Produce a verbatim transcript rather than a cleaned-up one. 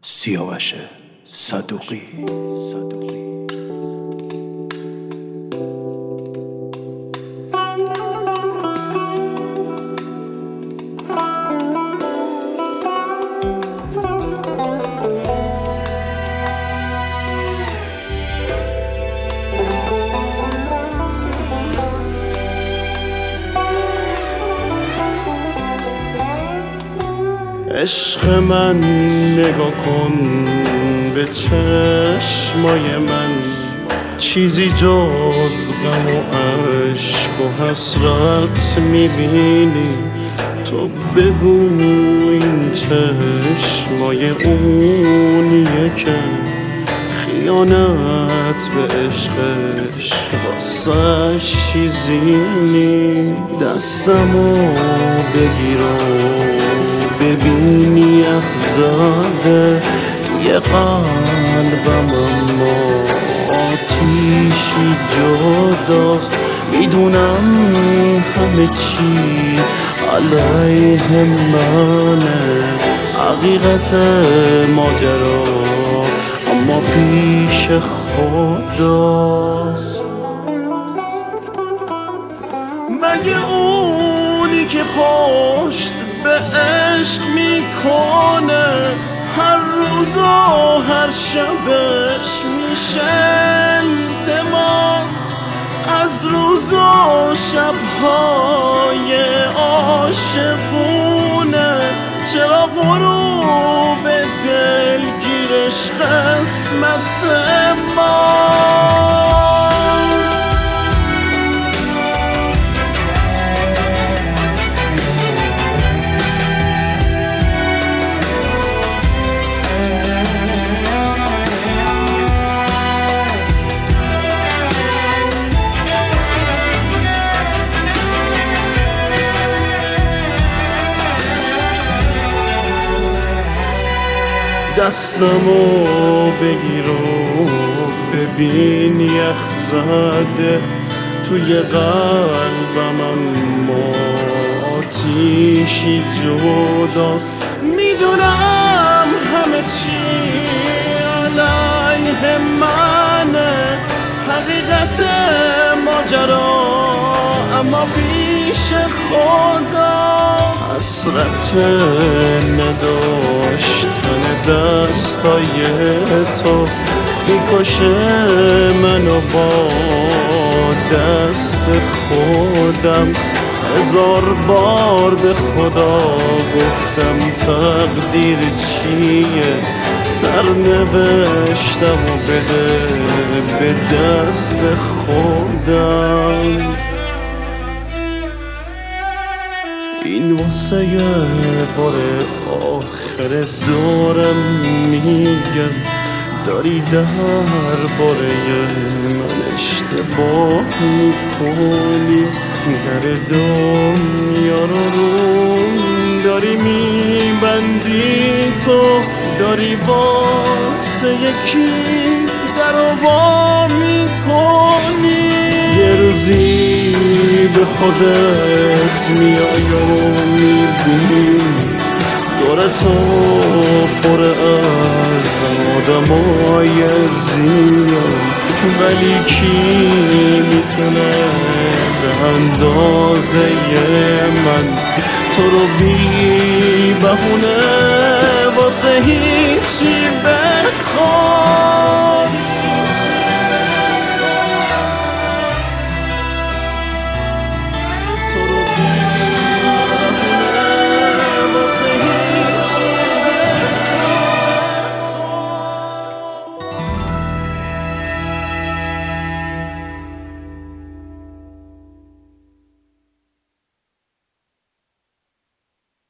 سیاوش صدوقی. عشق من نگاه کن به چشمای من، چیزی جز غم و عشق و حسرت میبینی؟ تو بگو این چشمای اونیه که خیانت به عشقش واسش چیزی نی. دستمو بگیر ببینی اخزاده توی قلبم، اما آتیشی جداست. میدونم همه چی علیه منه، حقیقت ماجرا اما پیش خداست. مگه اونی که پشت به عشق میکنه هر روز و هر شبش میشه التماس از روز و شبهای عاشقونه؟ چرا غروب دلگیرش قسمت ما؟ دستمو بگیر و ببین یخ زده توی قلبم، اما آتیشی جداست. میدونم همه چی علیه منه، حقیقت ماجرا اما پیش خدا. حسرت نداشتن دستای تو میکشه منو با دست خودم. هزار بار به خدا گفتم تقدیر چیه، سرنوشتم و بده به دست خودم. این واسه یه بار آخر دارم میگم، داری در باره من اشتباه میکنی. در دنیا رو روم داری میبندی، تو داری واسه یکی در رو وا میکنی. یه روزی به خودت میای و میبینی دور تو پر از آدمای زیاد، ولی کی میتونه به اندازه من تو رو بی بهونه واسه هیچی